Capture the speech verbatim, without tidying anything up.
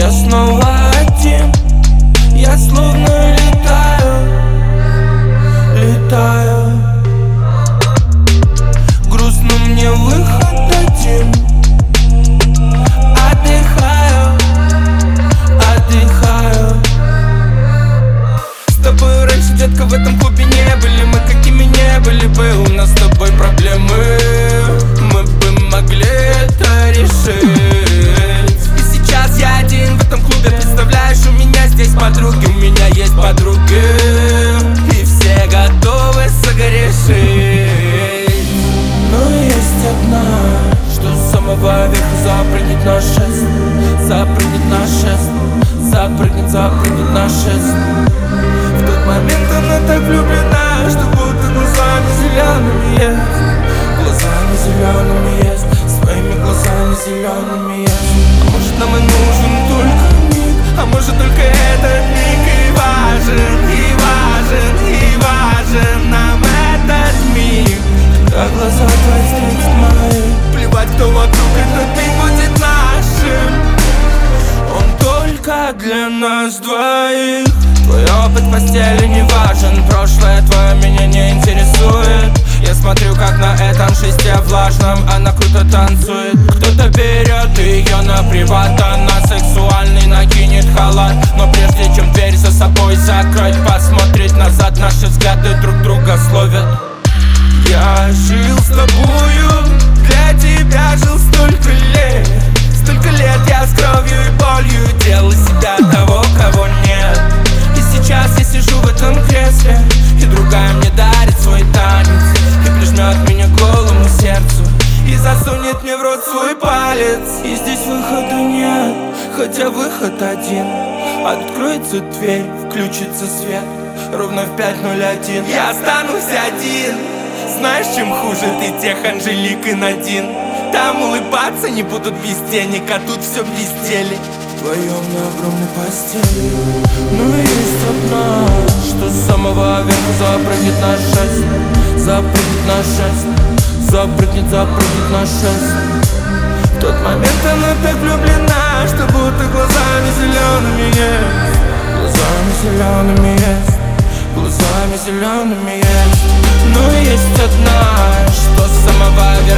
Я снова один, я словно летаю, летаю. Грустно мне выход один. Отдыхаю, отдыхаю. С тобой раньше, детка, в этом клубе не были. Мы какими не были бы, у нас с тобой проблемы. Мы бы могли это решить. И сейчас я один в этом клубе, представляешь, у меня здесь подруги. У меня есть подруги, и все готовы согрешить. Но есть одна, что с самого верха запрыгнет на шест. Запрыгнет на шест, запрыгнет, запрыгнет на шест. В тот момент она так влюблена, что будто глазами зелеными ест. Глазами зелеными ест, своими глазами зелеными ест. А может нам и нужен только миг, а может только этот миг и важен, и важен, и важен нам этот миг. Когда глаза твои встретят мои, плевать, кто вокруг, этот миг будет нашим. Он только для нас двоих. Твой опыт в постели не важен, прошлое твое меня не интересует. Я смотрю, как на этом шесте влажном она круто танцует. Кто-то берет ее на приват, она сексуальный накинет халат. Но прежде чем дверь за собой закрыть, посмотреть назад, наши взгляды друг друга словят. Я жил с тобою, для тебя жил столько лет. Столько лет я с кровью и болью делал себя того, кого нет. И сейчас я сижу в этом кресле, и другая мне дарит свой танец, и прижмет меня к голому сердцу, и засунет мне в рот свой палец. И здесь выхода нет, хотя выход один. Откроется дверь, включится свет, ровно в пять ноль один я останусь один. Знаешь, чем хуже ты тех Анжелик и Надин? Там улыбаться не будут без денег, а тут все безделье. Вдвоем на огромной постели. Но есть одна, что с самого верха запрыгнет на шест. Запрыгнет на шест, запрыгнет, запрыгнет на шест. В тот момент она так влюблена, что будто глазами зелеными ест. Глазами зелеными ест, глазами зелеными ест. Но есть одна, что с самого верха